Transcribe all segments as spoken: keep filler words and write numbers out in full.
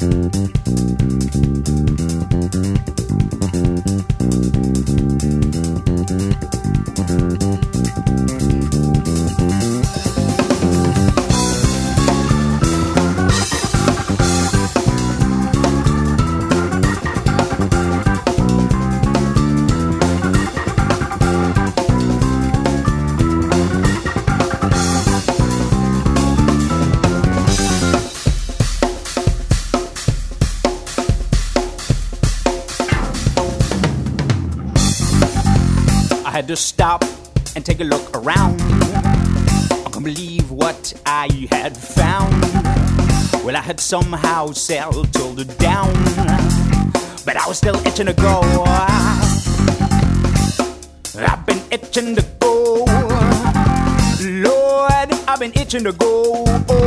I had to stop and take a look around. I couldn't believe what I had found. Well, I had somehow settled down, but I was still itching to go. I've been itching to go. Lord, I've been itching to go.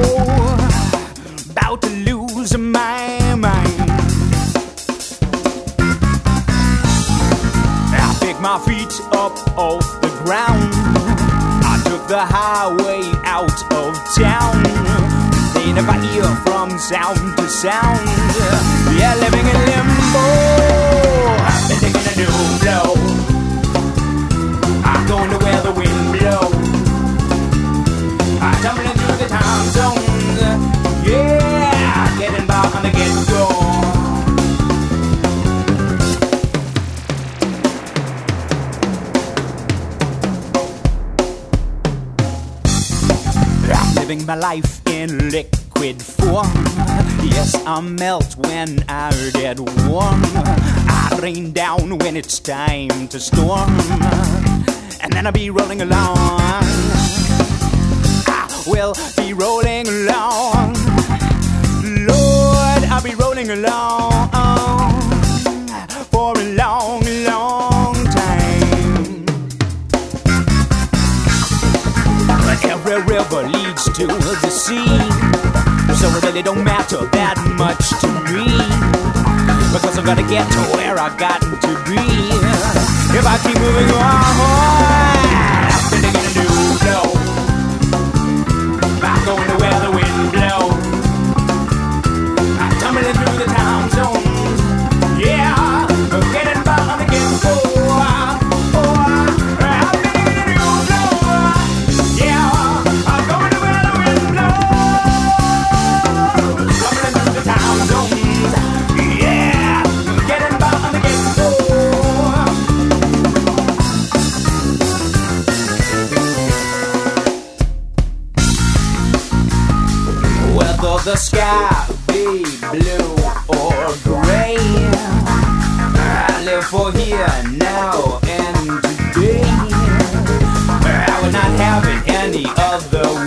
About to lose my mind. I picked my feet up off the ground. I took the highway out of town. Playing by ear from sound to sound. Yeah, living in limbo. I've been taking a new blow. I'm going to where the wind blows. I'm tumbling through the time zones. Yeah, getting by on the get-go. Living my life in liquid form. Yes, I melt when I get warm. I rain down when it's time to storm. And then I'll be rolling along. I will be rolling along. Lord, I'll be rolling along for a long, long time. Every river leads to the sea, so it really don't matter that much to me, because I'm gonna get to where I got to be. If I keep moving on, I'm gonna get a new flow. I'm going to where the wind blows. I'm tumbling through the time zones. Yeah, I'm getting by on the get-go. The sky be blue or gray, I live for here, now and today. I would not have it any other way.